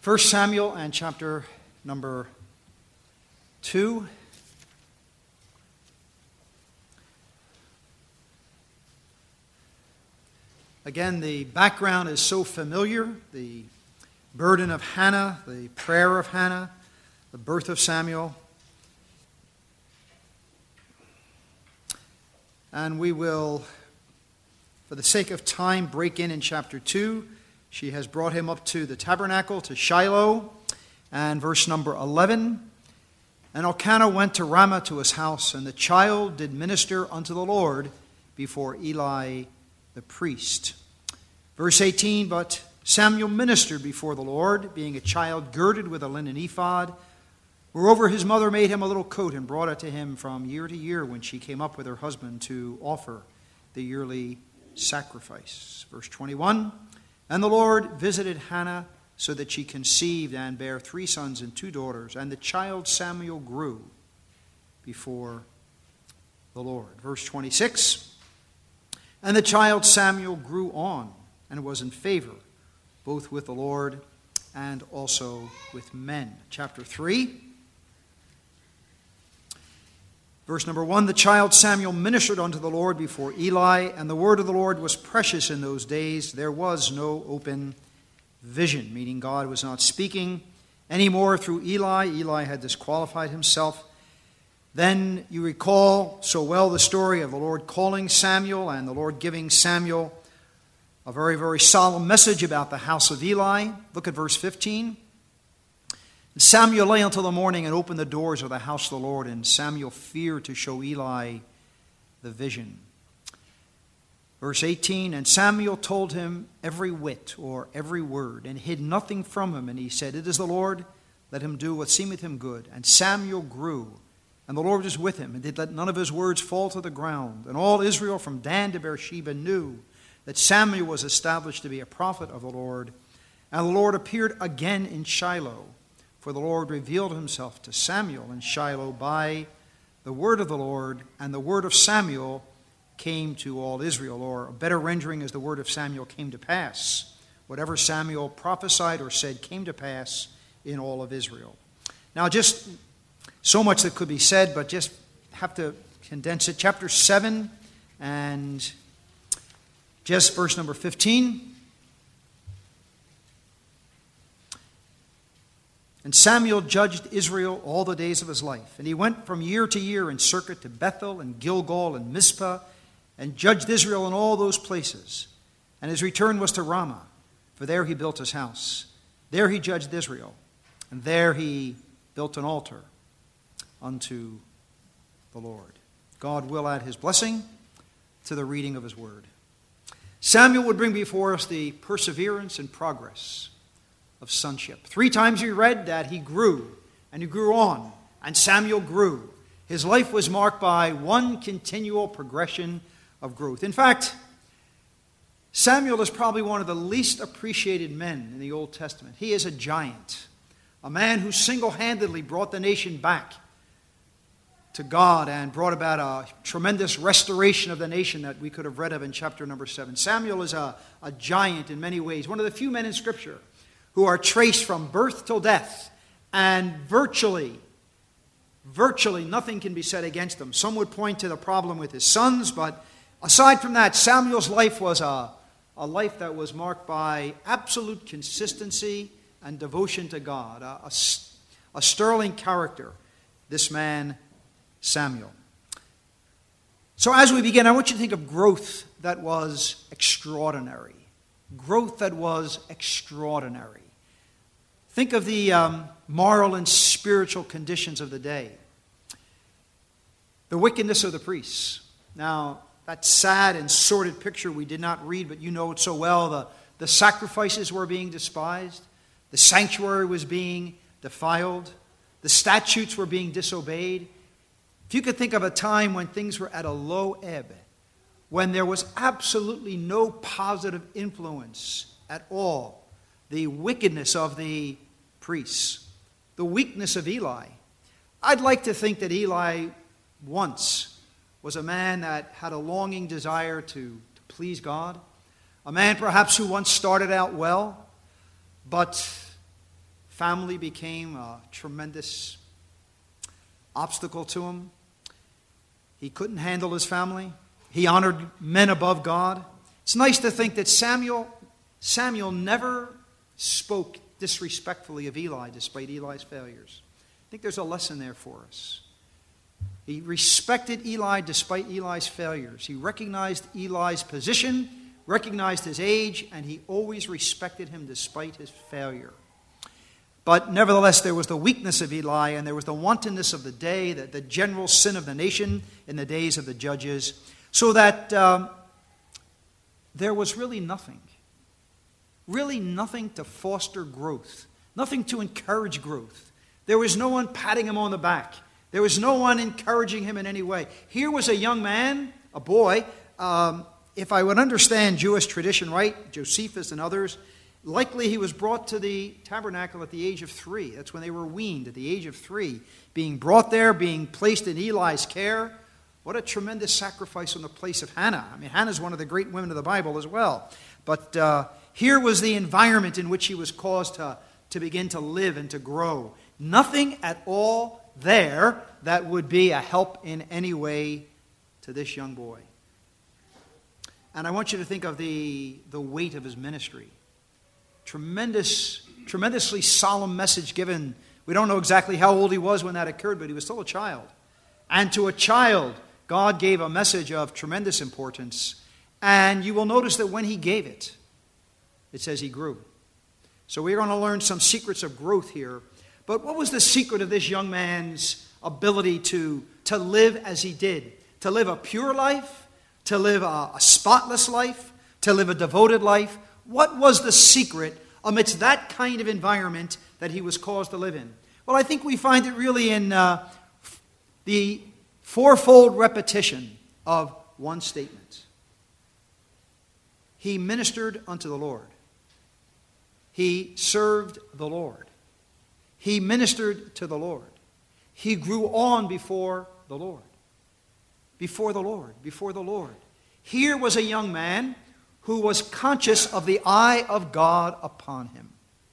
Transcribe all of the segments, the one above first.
1 Samuel and chapter number 2. Again, the background is so familiar. The burden of Hannah, the prayer of Hannah, the birth of Samuel. And we will, for the sake of time, break in chapter 2. She has brought him up to the tabernacle, to Shiloh, and verse number 11. And Elkanah went to Ramah to his house, and the child did minister unto the Lord before Eli the priest. Verse 18, but Samuel ministered before the Lord, being a child girded with a linen ephod. Moreover, his mother made him a little coat and brought it to him from year to year when she came up with her husband to offer the yearly sacrifice. Verse 21, and the Lord visited Hannah so that she conceived and bare 3 sons and 2 daughters. And the child Samuel grew before the Lord. Verse 26, and the child Samuel grew on and was in favor, both with the Lord and also with men. Chapter 3. Verse number 1, the child Samuel ministered unto the Lord before Eli, and the word of the Lord was precious in those days. There was no open vision, meaning God was not speaking anymore through Eli. Eli had disqualified himself. Then you recall so well the story of the Lord calling Samuel and the Lord giving Samuel a very, very solemn message about the house of Eli. Look at verse 15. And Samuel lay until the morning and opened the doors of the house of the Lord, and Samuel feared to show Eli the vision. Verse 18, and Samuel told him every whit or every word, and hid nothing from him. And he said, it is the Lord, let him do what seemeth him good. And Samuel grew, and the Lord was with him, and did let none of his words fall to the ground. And all Israel from Dan to Beersheba knew that Samuel was established to be a prophet of the Lord. And the Lord appeared again in Shiloh, for the Lord revealed himself to Samuel in Shiloh by the word of the Lord, and the word of Samuel came to all Israel. Or a better rendering is the word of Samuel came to pass. Whatever Samuel prophesied or said came to pass in all of Israel. Now, just so much that could be said, but just have to condense it. Chapter 7 and just verse number 15. And Samuel judged Israel all the days of his life. And he went from year to year in circuit to Bethel and Gilgal and Mizpah, and judged Israel in all those places. And his return was to Ramah, for there he built his house. There he judged Israel, and there he built an altar unto the Lord. God will add his blessing to the reading of his word. Samuel would bring before us the perseverance and progress of sonship. 3 times we read that he grew, and he grew on, and Samuel grew. His life was marked by one continual progression of growth. In fact, Samuel is probably one of the least appreciated men in the Old Testament. He is a giant, a man who single-handedly brought the nation back to God and brought about a tremendous restoration of the nation that we could have read of in chapter number 7. Samuel is a giant in many ways, one of the few men in Scripture who are traced from birth till death, and virtually nothing can be said against him. Some would point to the problem with his sons, but aside from that, Samuel's life was a life that was marked by absolute consistency and devotion to God, a sterling character, this man Samuel. So as we begin, I want you to think of growth that was extraordinary. Growth that was extraordinary. Think of the moral and spiritual conditions of the day. The wickedness of the priests. Now, that sad and sordid picture we did not read, but you know it so well. The sacrifices were being despised. The sanctuary was being defiled. The statutes were being disobeyed. If you could think of a time when things were at a low ebb, when there was absolutely no positive influence at all, the wickedness of the priests, the weakness of Eli. I'd like to think that Eli once was a man that had a longing desire to please God, a man perhaps who once started out well, but family became a tremendous obstacle to him. He couldn't handle his family. He honored men above God. It's nice to think that Samuel never spoke disrespectfully of Eli despite Eli's failures. I think there's a lesson there for us. He respected Eli despite Eli's failures. He recognized Eli's position, recognized his age, and he always respected him despite his failure. But nevertheless, there was the weakness of Eli, and there was the wantonness of the day, the general sin of the nation in the days of the judges, so that there was really nothing to foster growth, nothing to encourage growth. There was no one patting him on the back. There was no one encouraging him in any way. Here was a young man, a boy. If I would understand Jewish tradition right, Josephus and others, likely he was brought to the tabernacle at the age of 3. That's when they were weaned, at the age of 3. Being brought there, being placed in Eli's care. What a tremendous sacrifice on the place of Hannah. I mean, Hannah's one of the great women of the Bible as well. But here was the environment in which he was caused to begin to live and to grow. Nothing at all there that would be a help in any way to this young boy. And I want you to think of the weight of his ministry. Tremendously solemn message given. We don't know exactly how old he was when that occurred, but he was still a child. And to a child, God gave a message of tremendous importance. And you will notice that when he gave it, it says he grew. So we're going to learn some secrets of growth here. But what was the secret of this young man's ability to live as he did? To live a pure life? To live a spotless life? To live a devoted life? What was the secret amidst that kind of environment that he was caused to live in? Well, I think we find it really in the fourfold repetition of one statement. He ministered unto the Lord. He served the Lord. He ministered to the Lord. He grew on before the Lord. Before the Lord. Before the Lord. Here was a young man who was conscious of the eye of God upon him.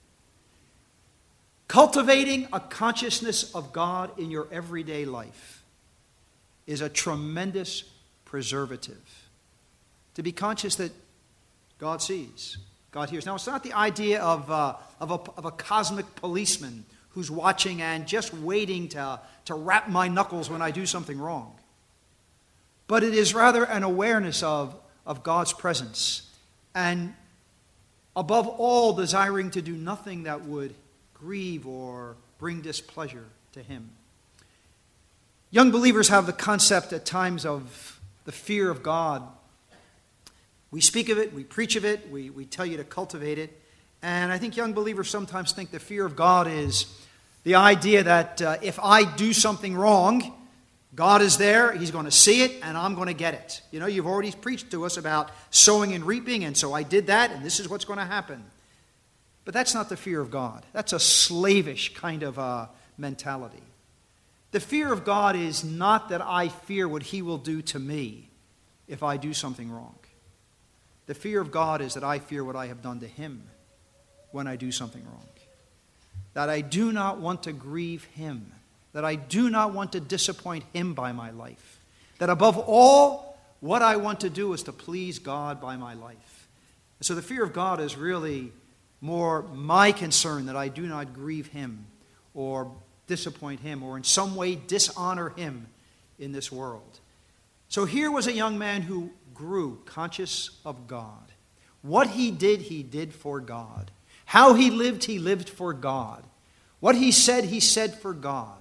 Cultivating a consciousness of God in your everyday life is a tremendous preservative. To be conscious that God sees, God hears. Now, it's not the idea of a cosmic policeman who's watching and just waiting to rap my knuckles when I do something wrong. But it is rather an awareness of God's presence, and above all, desiring to do nothing that would grieve or bring displeasure to him. Young believers have the concept at times of the fear of God. We speak of it, we preach of it, we tell you to cultivate it. And I think young believers sometimes think the fear of God is the idea that if I do something wrong, God is there, he's going to see it, and I'm going to get it. You know, you've already preached to us about sowing and reaping, and so I did that, and this is what's going to happen. But that's not the fear of God. That's a slavish kind of mentality. The fear of God is not that I fear what he will do to me if I do something wrong. The fear of God is that I fear what I have done to him when I do something wrong. That I do not want to grieve him. That I do not want to disappoint him by my life. That above all, what I want to do is to please God by my life. So the fear of God is really more my concern that I do not grieve him or disappoint him or in some way dishonor him in this world. So here was a young man who grew conscious of God. What he did for God. How he lived for God. What he said for God.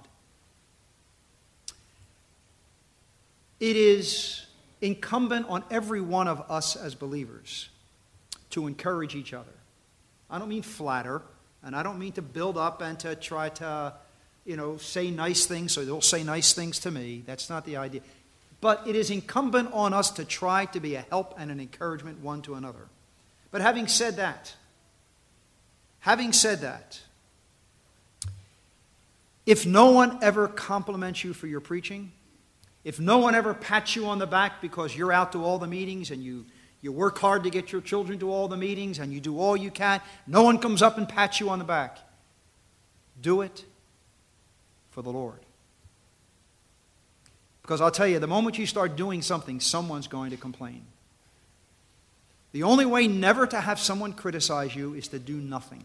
It is incumbent on every one of us as believers to encourage each other. I don't mean flatter, and I don't mean to build up and to try to, say nice things so they'll say nice things to me. That's not the idea. But it is incumbent on us to try to be a help and an encouragement one to another. But having said that, if no one ever compliments you for your preaching, if no one ever pats you on the back because you're out to all the meetings and you work hard to get your children to all the meetings and you do all you can, no one comes up and pats you on the back, Do it for the Lord. Because I'll tell you, the moment you start doing something, someone's going to complain. The only way never to have someone criticize you is to do nothing.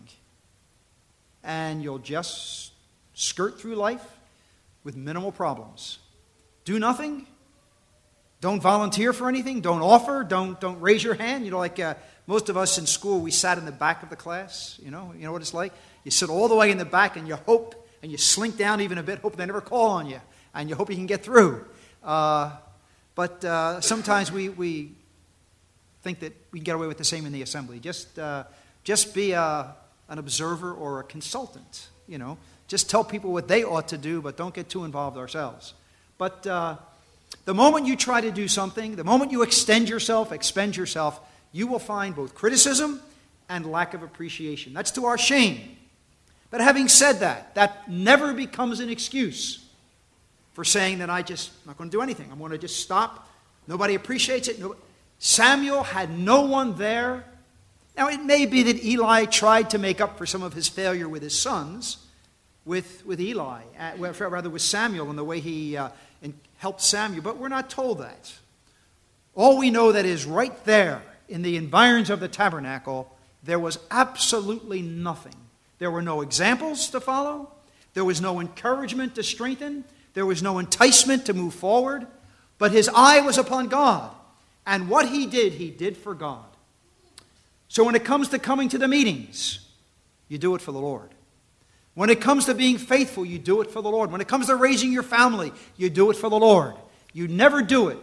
And you'll just skirt through life with minimal problems. Do nothing. Don't volunteer for anything. Don't offer. Don't raise your hand. You know, like most of us in school, we sat in the back of the class. You know what it's like? You sit all the way in the back and you hope, and you slink down even a bit, hope they never call on you, and you hope you can get through. But sometimes we think that we can get away with the same in the assembly. Just be an observer or a consultant. You know, just tell people what they ought to do, but don't get too involved ourselves. But the moment you try to do something, the moment you expend yourself, you will find both criticism and lack of appreciation. That's to our shame. But having said that, that never becomes an excuse for saying that I'm not going to do anything. I'm going to just stop. Nobody appreciates it. Samuel had no one there. Now, it may be that Eli tried to make up for some of his failure with his sons, with Samuel and the way he helped Samuel, but we're not told that. All we know that is right there in the environs of the tabernacle, there was absolutely nothing. There were no examples to follow. There was no encouragement to strengthen. There was no enticement to move forward. But his eye was upon God. And what he did for God. So when it comes to coming to the meetings, you do it for the Lord. When it comes to being faithful, you do it for the Lord. When it comes to raising your family, you do it for the Lord. You never do it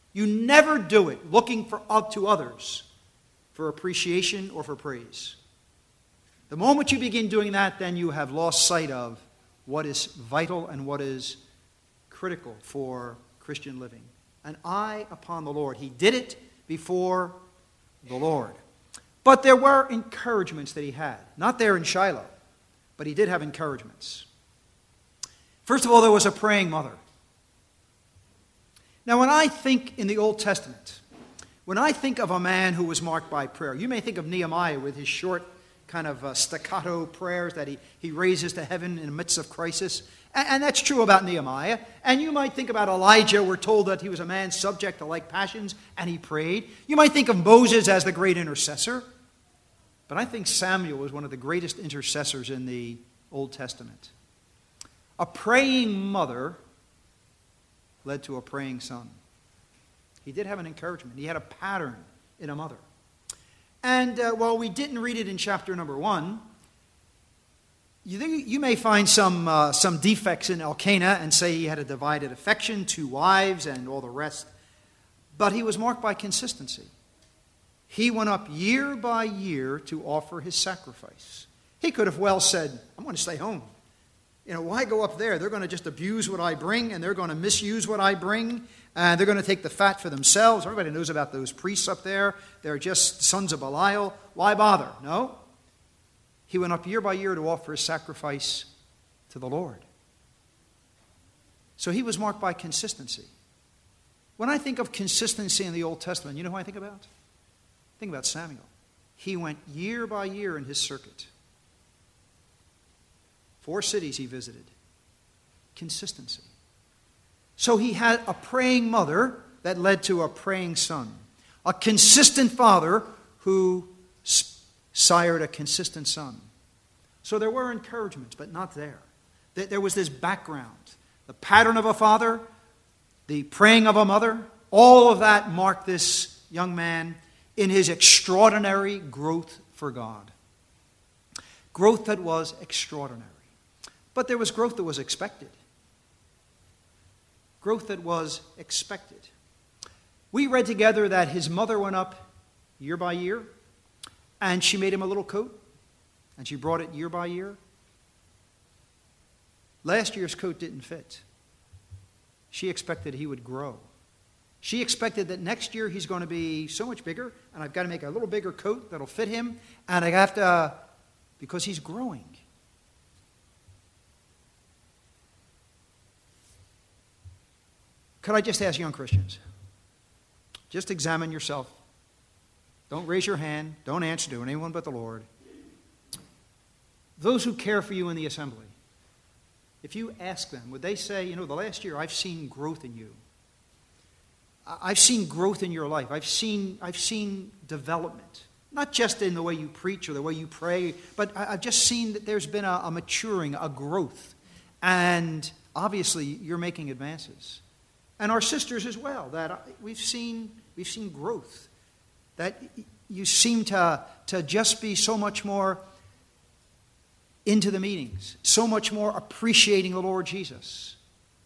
looking up to others for appreciation or for praise. The moment you begin doing that, then you have lost sight of what is vital and what is critical for Christian living. An eye upon the Lord. He did it before the Lord. But there were encouragements that he had. Not there in Shiloh, but he did have encouragements. First of all, there was a praying mother. Now, when I think in the Old Testament, when I think of a man who was marked by prayer, you may think of Nehemiah with his short kind of staccato prayers that he raises to heaven in the midst of crisis. And that's true about Nehemiah. And you might think about Elijah. We're told that he was a man subject to like passions, and he prayed. You might think of Moses as the great intercessor. But I think Samuel was one of the greatest intercessors in the Old Testament. A praying mother led to a praying son. He did have an encouragement. He had a pattern in a mother. And while we didn't read it in chapter number 1, you may find some defects in Elkanah and say he had a divided affection, 2 wives, and all the rest. But he was marked by consistency. He went up year by year to offer his sacrifice. He could have well said, I'm going to stay home. You know, why go up there? They're going to just abuse what I bring, and they're going to misuse what I bring, and they're going to take the fat for themselves. Everybody knows about those priests up there. They're just sons of Belial. Why bother? No. He went up year by year to offer his sacrifice to the Lord. So he was marked by consistency. When I think of consistency in the Old Testament, you know who I think about? Think about Samuel. He went year by year in his circuit. 4 cities he visited. Consistency. So he had a praying mother that led to a praying son. A consistent father who sired a consistent son. So there were encouragements, but not there. There was this background. The pattern of a father, the praying of a mother, all of that marked this young man in his extraordinary growth for God. Growth that was extraordinary. But there was growth that was expected. Growth that was expected. We read together that his mother went up year by year, and she made him a little coat, and she brought it year by year. Last year's coat didn't fit. She expected he would grow. She expected that next year he's going to be so much bigger, and I've got to make a little bigger coat that'll fit him, and I have to, because he's growing. Could I just ask young Christians, just examine yourself. Don't raise your hand. Don't answer to anyone but the Lord. Those who care for you in the assembly, if you ask them, would they say, the last year I've seen growth in you. I've seen growth in your life. I've seen development. Not just in the way you preach or the way you pray, but I've just seen that there's been a maturing, a growth. And obviously you're making advances. And our sisters as well, that we've seen growth. That you seem to just be so much more into the meetings, so much more appreciating the Lord Jesus.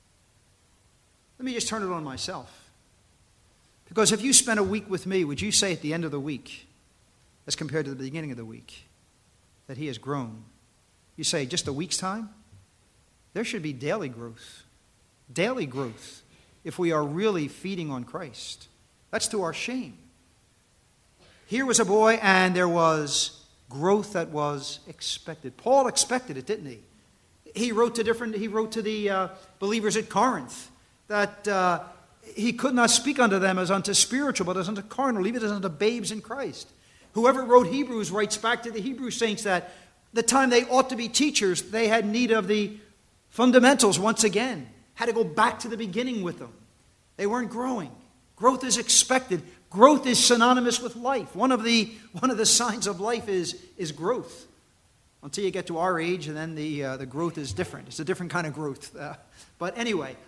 Let me just turn it on myself. Because if you spent a week with me, would you say at the end of the week, as compared to the beginning of the week, that he has grown? You say just a week's time? There should be daily growth. Daily growth if we are really feeding on Christ. That's to our shame. Here was a boy and there was growth that was expected. Paul expected it, didn't he? He wrote to the believers at Corinth that he could not speak unto them as unto spiritual, but as unto carnal, even as unto babes in Christ. Whoever wrote Hebrews writes back to the Hebrew saints that the time they ought to be teachers, they had need of the fundamentals once again. Had to go back to the beginning with them. They weren't growing. Growth is expected. Growth is synonymous with life. One of the signs of life is growth. Until you get to our age, and then the growth is different. It's a different kind of growth. But anyway,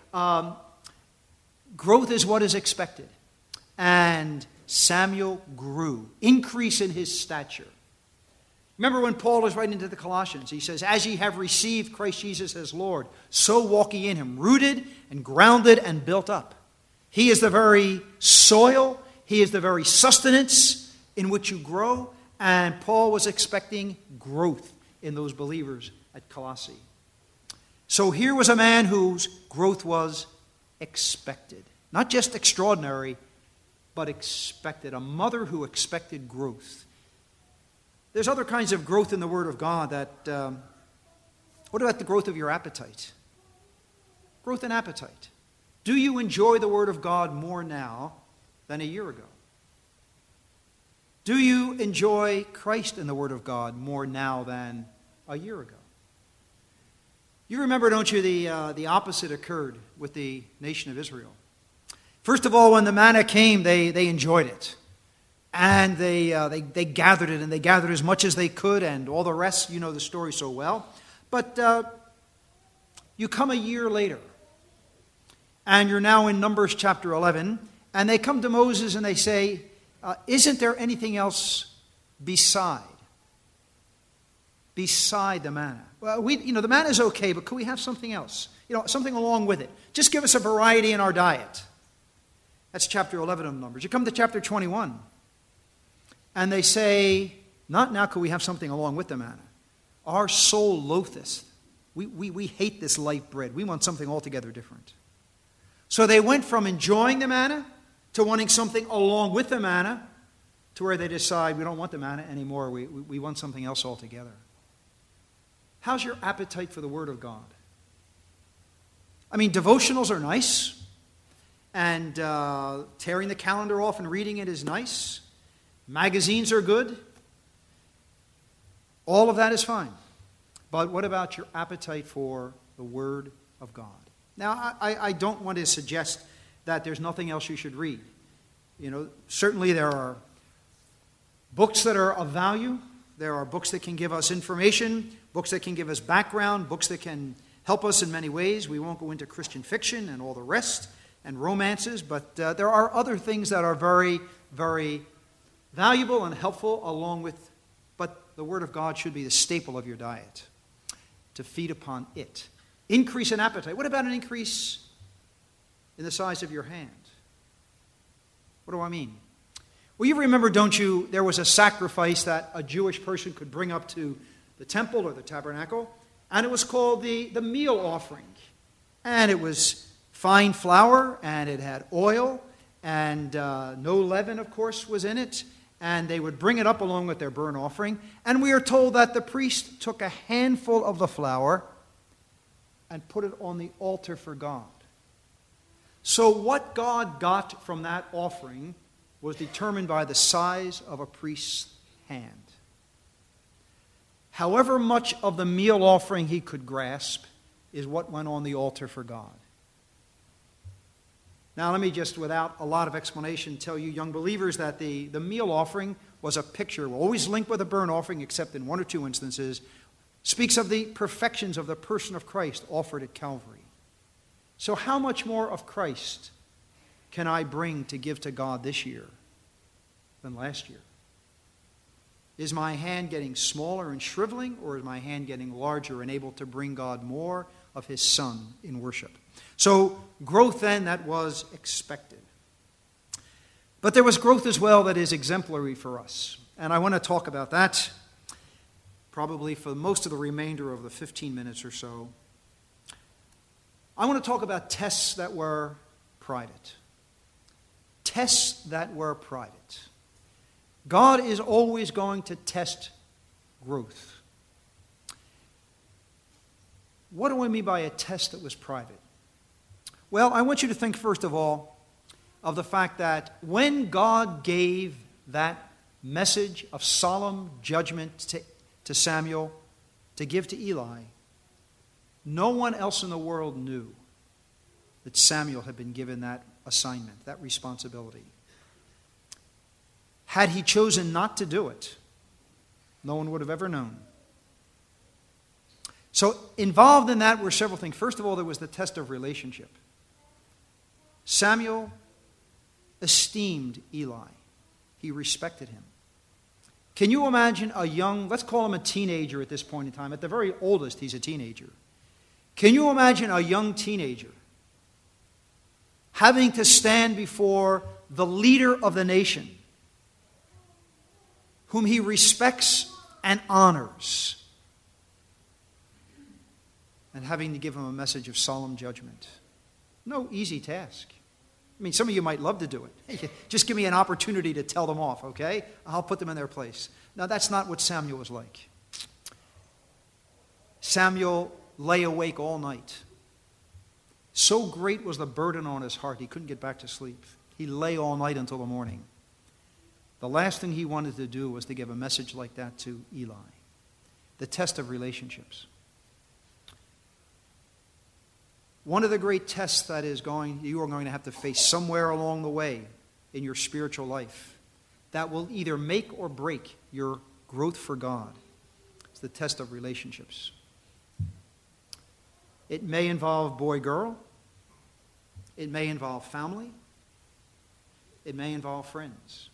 growth is what is expected. And Samuel grew. Increase in his stature. Remember when Paul is writing to the Colossians, he says, as ye have received Christ Jesus as Lord, so walk ye in him, rooted and grounded and built up. He is the very soil, he is the very sustenance in which you grow, and Paul was expecting growth in those believers at Colossae. So here was a man whose growth was expected. Not just extraordinary, but expected. A mother who expected growth. There's other kinds of growth in the Word of God that... what about the growth of your appetite? Growth in appetite. Do you enjoy the Word of God more now than a year ago? Do you enjoy Christ in the Word of God more now than a year ago? You remember, don't you, the opposite occurred with the nation of Israel. First of all, when the manna came, they enjoyed it. And they gathered it, and they gathered as much as they could, and all the rest, you know the story so well. But you come a year later, and you're now in Numbers chapter 11, and they come to Moses and they say, isn't there anything else beside the manna? Well, the manna is okay, but could we have something else? Something along with it. Just give us a variety in our diet. That's chapter 11 of Numbers. You come to chapter 21, and they say, not now could we have something along with the manna. Our soul loatheth. We hate this light bread. We want something altogether different. So they went from enjoying the manna to wanting something along with the manna to where they decide we don't want the manna anymore. We want something else altogether. How's your appetite for the Word of God? I mean, devotionals are nice. And tearing the calendar off and reading it is nice. Magazines are good. All of that is fine. But what about your appetite for the Word of God? Now, I don't want to suggest that there's nothing else you should read. Certainly there are books that are of value. There are books that can give us information, books that can give us background, books that can help us in many ways. We won't go into Christian fiction and all the rest and romances, but there are other things that are very, very valuable and helpful along with, but the Word of God should be the staple of your diet, to feed upon it. Increase in appetite. What about an increase in the size of your hand? What do I mean? Well, you remember, don't you, there was a sacrifice that a Jewish person could bring up to the temple or the tabernacle, and it was called the meal offering. And it was fine flour, and it had oil, and no leaven, of course, was in it. And they would bring it up along with their burnt offering. And we are told that the priest took a handful of the flour and put it on the altar for God. So what God got from that offering was determined by the size of a priest's hand. However much of the meal offering he could grasp, is what went on the altar for God. Now, let me just, without a lot of explanation, tell you young believers that the meal offering was a picture, always linked with a burnt offering, except in one or two instances, speaks of the perfections of the person of Christ offered at Calvary. So how much more of Christ can I bring to give to God this year than last year? Is my hand getting smaller and shriveling, or is my hand getting larger and able to bring God more of his Son in worship? So growth then that was expected. But there was growth as well that is exemplary for us. And I want to talk about that probably for most of the remainder of the 15 minutes or so. I want to talk about tests that were private. Tests that were private. God is always going to test growth. What do I mean by a test that was private? Well, I want you to think first of all of the fact that when God gave that message of solemn judgment to Samuel to give to Eli, no one else in the world knew that Samuel had been given that assignment, that responsibility. Had he chosen not to do it, no one would have ever known. So involved in that were several things. First of all, there was the test of relationship. Samuel esteemed Eli. He respected him. Can you imagine a young, let's call him a teenager at this point in time. At the very oldest, he's a teenager. Can you imagine a young teenager having to stand before the leader of the nation, whom he respects and honors, and having to give him a message of solemn judgment? No easy task. I mean, some of you might love to do it. Just give me an opportunity to tell them off, okay? I'll put them in their place. Now, that's not what Samuel was like. Samuel lay awake all night. So great was the burden on his heart, he couldn't get back to sleep. He lay all night until the morning. The last thing he wanted to do was to give a message like that to Eli. The test of relationships. One of the great tests that you are going to have to face somewhere along the way in your spiritual life that will either make or break your growth for God is the test of relationships. It may involve boy-girl. It may involve family. It may involve friends.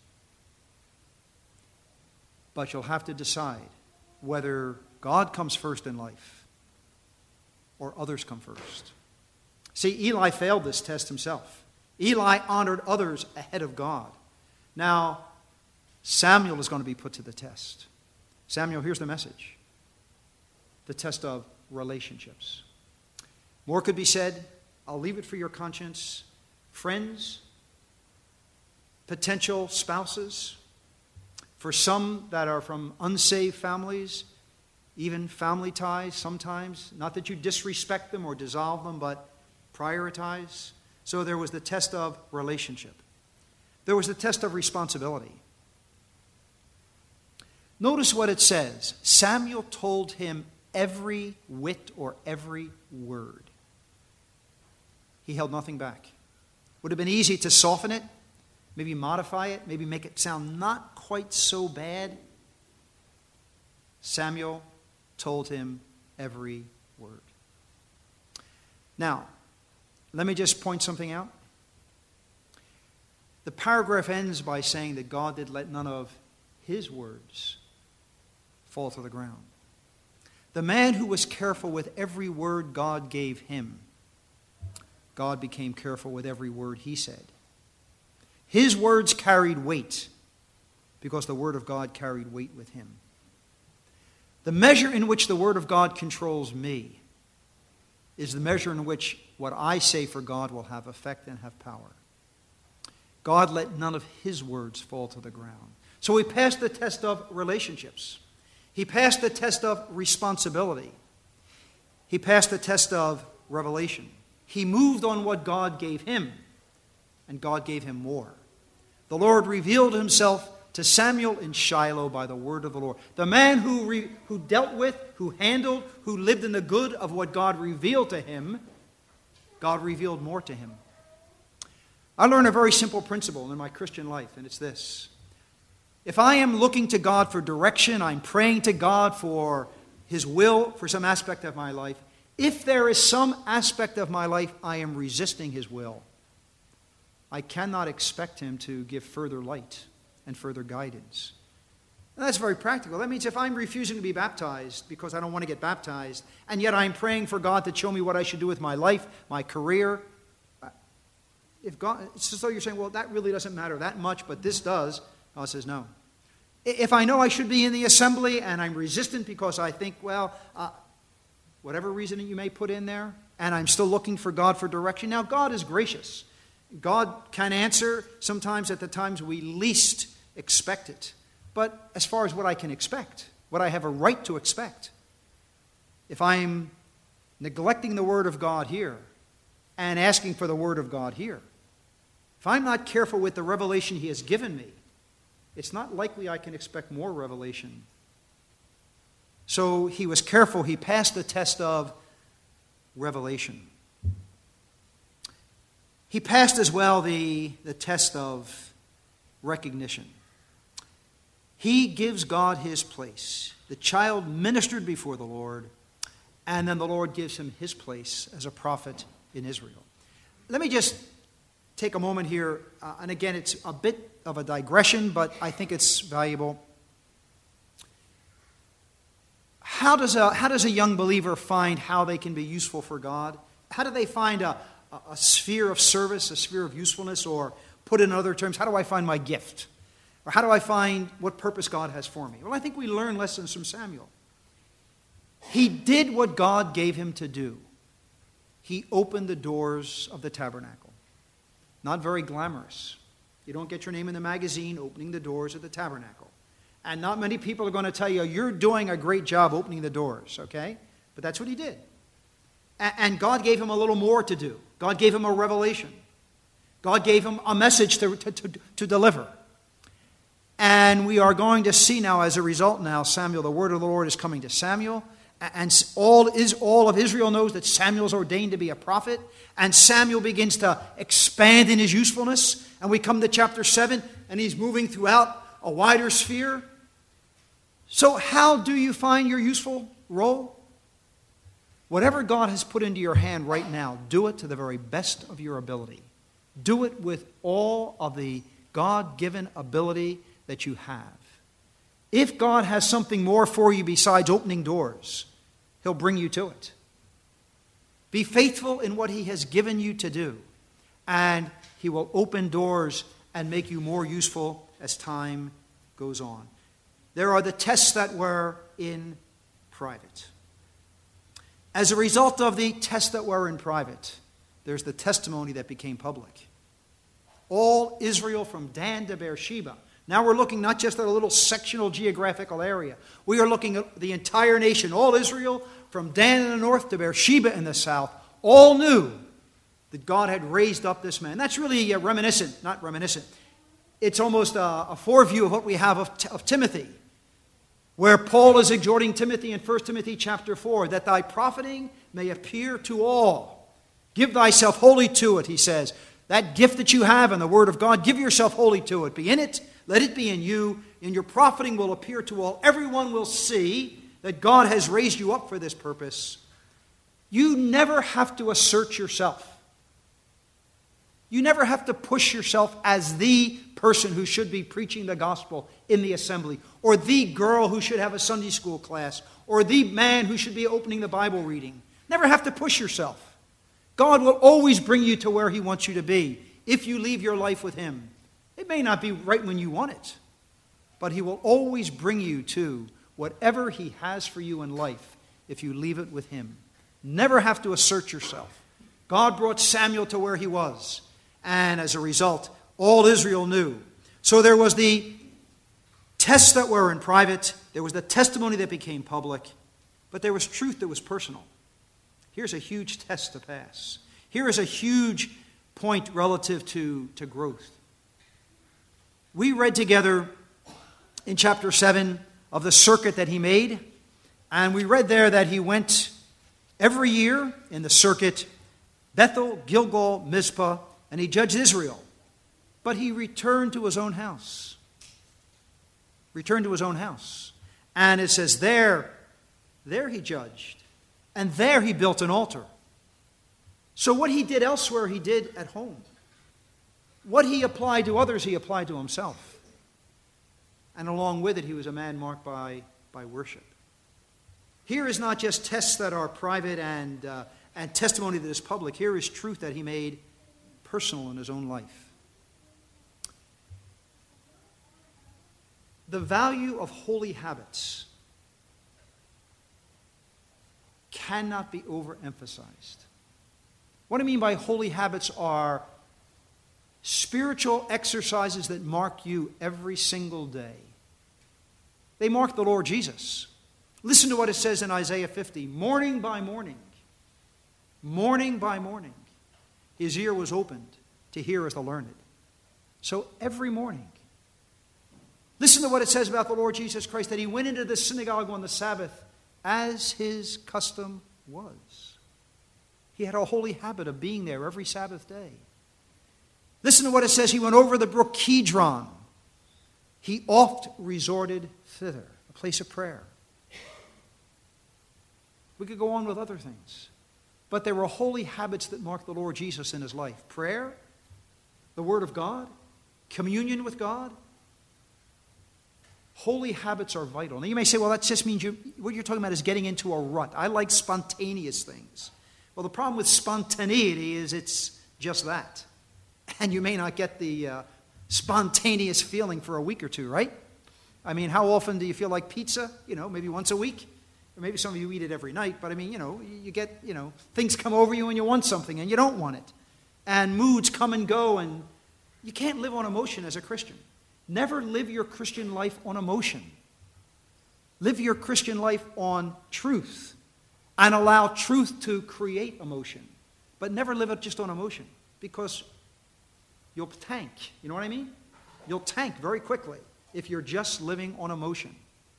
But you'll have to decide whether God comes first in life or others come first. See, Eli failed this test himself. Eli honored others ahead of God. Now, Samuel is going to be put to the test. Samuel, here's the message. The test of relationships. More could be said. I'll leave it for your conscience. Friends, potential spouses, for some that are from unsaved families, even family ties sometimes. Not that you disrespect them or dissolve them, but prioritize. So there was the test of relationship. There was the test of responsibility. Notice what it says. Samuel told him every whit or every word. He held nothing back. Would have been easy to soften it, maybe modify it, maybe make it sound not quite so bad. Samuel told him every word. Now, let me just point something out. The paragraph ends by saying that God did let none of his words fall to the ground. The man who was careful with every word God gave him, God became careful with every word he said. His words carried weight because the word of God carried weight with him. The measure in which the word of God controls me is the measure in which what I say for God will have effect and have power. God let none of his words fall to the ground. So he passed the test of relationships. He passed the test of responsibility. He passed the test of revelation. He moved on what God gave him, and God gave him more. The Lord revealed himself to Samuel in Shiloh by the word of the Lord. The man who dealt with, who handled, who lived in the good of what God revealed to him, God revealed more to him. I learned a very simple principle in my Christian life, and it's this. If I am looking to God for direction, I'm praying to God for His will for some aspect of my life, if there is some aspect of my life I am resisting His will, I cannot expect Him to give further light and further guidance. And that's very practical. That means if I'm refusing to be baptized because I don't want to get baptized, and yet I'm praying for God to show me what I should do with my life, my career, if God, it's as though you're saying, well, that really doesn't matter that much, but this does. God says, no. If I know I should be in the assembly and I'm resistant because I think, well, whatever reason you may put in there, and I'm still looking for God for direction. Now, God is gracious. God can answer sometimes at the times we least expect it. But as far as what I can expect, what I have a right to expect, if I'm neglecting the Word of God here and asking for the Word of God here, if I'm not careful with the revelation He has given me, it's not likely I can expect more revelation. So he was careful. He passed the test of revelation. He passed as well the test of recognition. He gives God His place. The child ministered before the Lord, and then the Lord gives him his place as a prophet in Israel. Let me just take a moment here, and again, it's a bit of a digression, but I think it's valuable. How does a young believer find how they can be useful for God? How do they find a sphere of service, a sphere of usefulness, or put in other terms, how do I find my gift? Or how do I find what purpose God has for me? Well, I think we learn lessons from Samuel. He did what God gave him to do. He opened the doors of the tabernacle. Not very glamorous. You don't get your name in the magazine opening the doors of the tabernacle. And not many people are going to tell you, you're doing a great job opening the doors, okay? But that's what he did. And God gave him a little more to do. God gave him a revelation. God gave him a message to deliver. And we are going to see now, as a result now, Samuel, the word of the Lord is coming to Samuel. And all of Israel knows that Samuel's ordained to be a prophet. And Samuel begins to expand in his usefulness. And we come to chapter 7, and he's moving throughout a wider sphere. So how do you find your useful role? Whatever God has put into your hand right now, do it to the very best of your ability. Do it with all of the God-given ability that you have. If God has something more for you besides opening doors, He'll bring you to it. Be faithful in what He has given you to do, and He will open doors and make you more useful as time goes on. There are the tests that were in private. As a result of the tests that were in private, there's the testimony that became public. All Israel from Dan to Beersheba. Now we're looking not just at a little sectional geographical area. We are looking at the entire nation. All Israel from Dan in the north to Beersheba in the south all knew that God had raised up this man. That's really not reminiscent. It's almost a foreview of what we have of Timothy, where Paul is exhorting Timothy in 1 Timothy chapter 4, that thy profiting may appear to all. Give thyself wholly to it, he says. That gift that you have in the Word of God, give yourself wholly to it. Be in it, let it be in you, and your profiting will appear to all. Everyone will see that God has raised you up for this purpose. You never have to assert yourself. You never have to push yourself as the person who should be preaching the gospel in the assembly, or the girl who should have a Sunday school class, or the man who should be opening the Bible reading. Never have to push yourself. God will always bring you to where He wants you to be if you leave your life with Him. It may not be right when you want it, but He will always bring you to whatever He has for you in life if you leave it with Him. Never have to assert yourself. God brought Samuel to where he was, and as a result, all Israel knew. So there was the tests that were in private, there was the testimony that became public, but there was truth that was personal. Here's a huge test to pass. Here is a huge point relative to growth. We read together in chapter 7 of the circuit that he made. And we read there that he went every year in the circuit, Bethel, Gilgal, Mizpah, and he judged Israel. But he returned to his own house. Returned to his own house. And it says there he judged. And there he built an altar. So what he did elsewhere, he did at home. What he applied to others, he applied to himself. And along with it, he was a man marked by worship. Here is not just tests that are private and testimony that is public. Here is truth that he made personal in his own life. The value of holy habits cannot be overemphasized. What I mean by holy habits are spiritual exercises that mark you every single day. They mark the Lord Jesus. Listen to what it says in Isaiah 50. Morning by morning, his ear was opened to hear as the learned. So every morning. Listen to what it says about the Lord Jesus Christ, that he went into the synagogue on the Sabbath as his custom was. He had a holy habit of being there every Sabbath day. Listen to what it says. He went over the brook Kidron. He oft resorted thither, a place of prayer. We could go on with other things. But there were holy habits that marked the Lord Jesus in his life. Prayer, the Word of God, communion with God. Holy habits are vital. Now you may say, well, that just means what you're talking about is getting into a rut. I like spontaneous things. Well, the problem with spontaneity is it's just that. And you may not get the spontaneous feeling for a week or two, right? I mean, how often do you feel like pizza? Maybe once a week. Or maybe some of you eat it every night. But I mean, you get, things come over you and you want something and you don't want it. And moods come and go, and you can't live on emotion as a Christian. Never live your Christian life on emotion. Live your Christian life on truth. And allow truth to create emotion. But never live it just on emotion. Because you'll tank. You know what I mean? You'll tank very quickly if you're just living on emotion.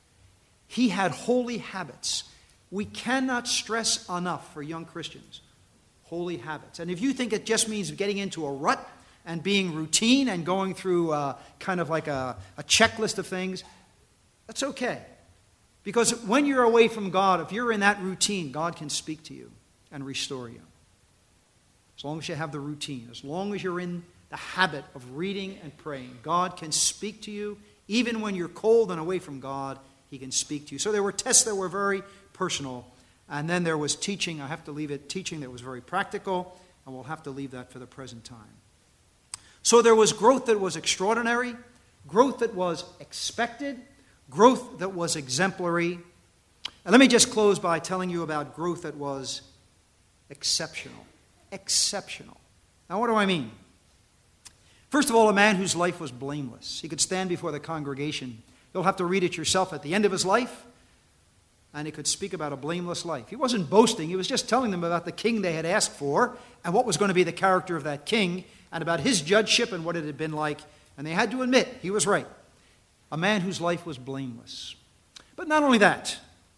He had holy habits. We cannot stress enough for young Christians. Holy habits. And if you think it just means getting into a rut and being routine and going through kind of like a checklist of things, that's okay. Because when you're away from God, if you're in that routine, God can speak to you and restore you. As long as you have the routine, as long as you're in the habit of reading and praying, God can speak to you. Even when you're cold and away from God, he can speak to you. So there were tests that were very personal. And then there was teaching. I have to leave it, teaching that was very practical. And we'll have to leave that for the present time. So there was growth that was extraordinary, growth that was expected, growth that was exemplary. And let me just close by telling you about growth that was exceptional. Exceptional. Now, what do I mean? First of all, a man whose life was blameless. He could stand before the congregation. You'll have to read it yourself at the end of his life. And he could speak about a blameless life. He wasn't boasting. He was just telling them about the king they had asked for and what was going to be the character of that king and about his judgeship and what it had been like. And they had to admit he was right. A man whose life was blameless. But not only that,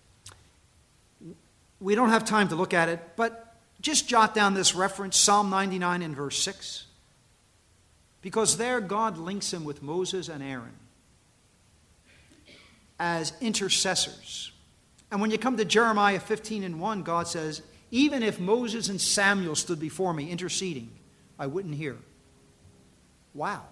we don't have time to look at it, but just jot down this reference, Psalm 99 in verse 6. Because there God links him with Moses and Aaron as intercessors. And when you come to Jeremiah 15 and 1, God says, even if Moses and Samuel stood before me interceding, I wouldn't hear. Wow.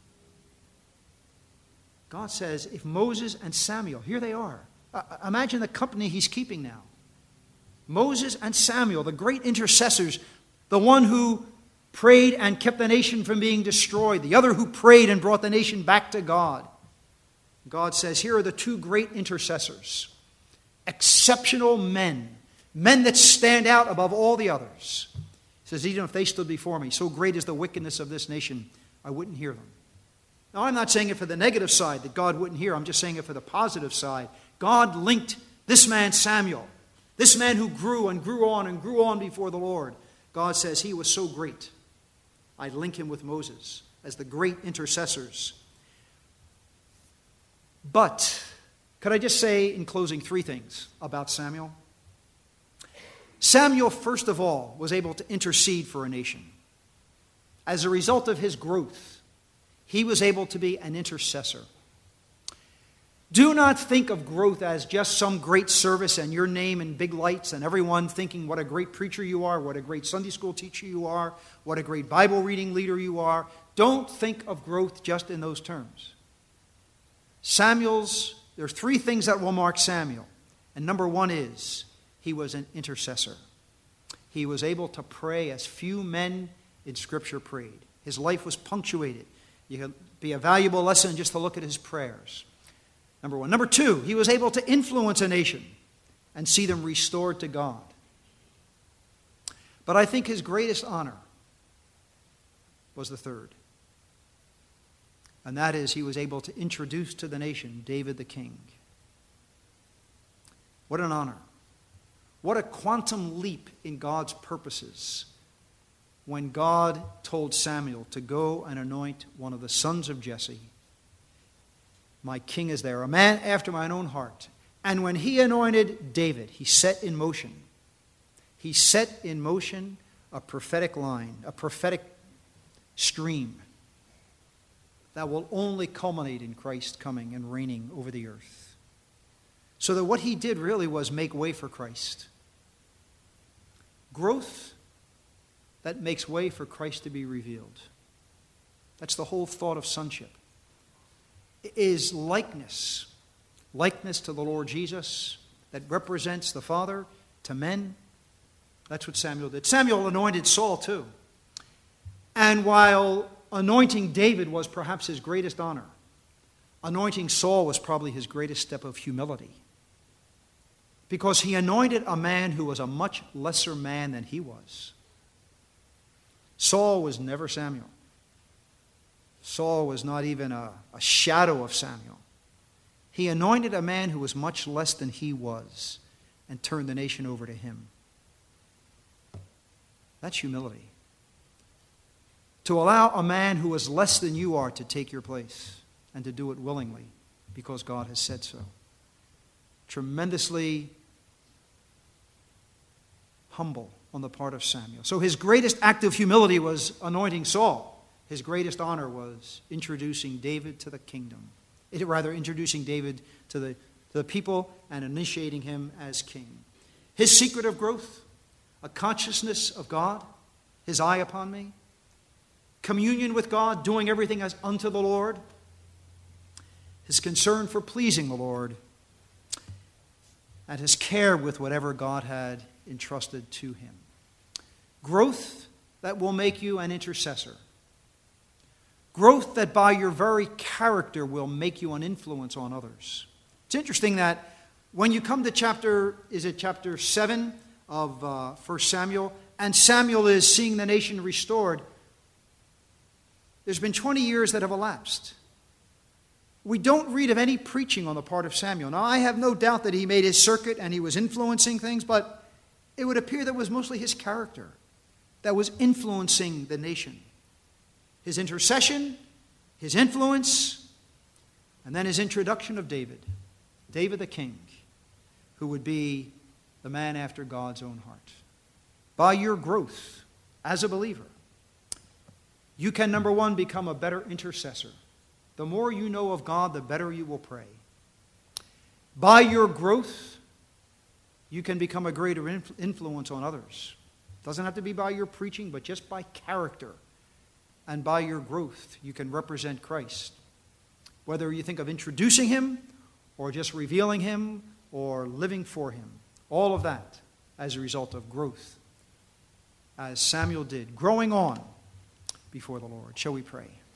God says, if Moses and Samuel, here they are. Imagine the company he's keeping now. Moses and Samuel, the great intercessors, the one who prayed and kept the nation from being destroyed, the other who prayed and brought the nation back to God. God says, here are the two great intercessors. Exceptional men. Men that stand out above all the others. He says, even if they stood before me, so great is the wickedness of this nation, I wouldn't hear them. Now, I'm not saying it for the negative side that God wouldn't hear. I'm just saying it for the positive side. God linked this man Samuel, this man who grew and grew on before the Lord. God says he was so great. I link him with Moses as the great intercessors. But, could I just say in closing 3 things about Samuel? Samuel, first of all, was able to intercede for a nation. As a result of his growth, he was able to be an intercessor. Do not think of growth as just some great service and your name in big lights and everyone thinking what a great preacher you are, what a great Sunday school teacher you are, what a great Bible reading leader you are. Don't think of growth just in those terms. There are 3 things that will mark Samuel. And number 1 is he was an intercessor. He was able to pray as few men in Scripture prayed. His life was punctuated. You could be a valuable lesson just to look at his prayers. Number 1. Number 2, he was able to influence a nation and see them restored to God. But I think his greatest honor was the 3rd. And that is he was able to introduce to the nation David the king. What an honor. What a quantum leap in God's purposes when God told Samuel to go and anoint one of the sons of Jesse. My king is there, a man after mine own heart. And when he anointed David, he set in motion a prophetic line, a prophetic stream that will only culminate in Christ coming and reigning over the earth. So that what he did really was make way for Christ. Growth that makes way for Christ to be revealed. That's the whole thought of sonship. Is likeness to the Lord Jesus that represents the Father to men. That's what Samuel did. Samuel anointed Saul too. And while anointing David was perhaps his greatest honor, anointing Saul was probably his greatest step of humility. Because he anointed a man who was a much lesser man than he was. Saul was never Samuel. Saul was not even a shadow of Samuel. He anointed a man who was much less than he was and turned the nation over to him. That's humility. To allow a man who is less than you are to take your place and to do it willingly because God has said so. Tremendously humble on the part of Samuel. So his greatest act of humility was anointing Saul. His greatest honor was introducing David to the kingdom. Introducing David to the people and initiating him as king. His secret of growth, a consciousness of God, his eye upon me, communion with God, doing everything as unto the Lord, his concern for pleasing the Lord, and his care with whatever God had entrusted to him. Growth that will make you an intercessor. Growth that by your very character will make you an influence on others. It's interesting that when you come to chapter 7 of 1 Samuel, and Samuel is seeing the nation restored, there's been 20 years that have elapsed. We don't read of any preaching on the part of Samuel. Now, I have no doubt that he made his circuit and he was influencing things, but it would appear that it was mostly his character that was influencing the nation. His intercession, his influence, and then his introduction of David the king, who would be the man after God's own heart. By your growth as a believer, you can, number 1, become a better intercessor. The more you know of God, the better you will pray. By your growth, you can become a greater influence on others. It doesn't have to be by your preaching, but just by character. And by your growth, you can represent Christ. Whether you think of introducing him, or just revealing him, or living for him. All of that as a result of growth, as Samuel did, growing on before the Lord. Shall we pray?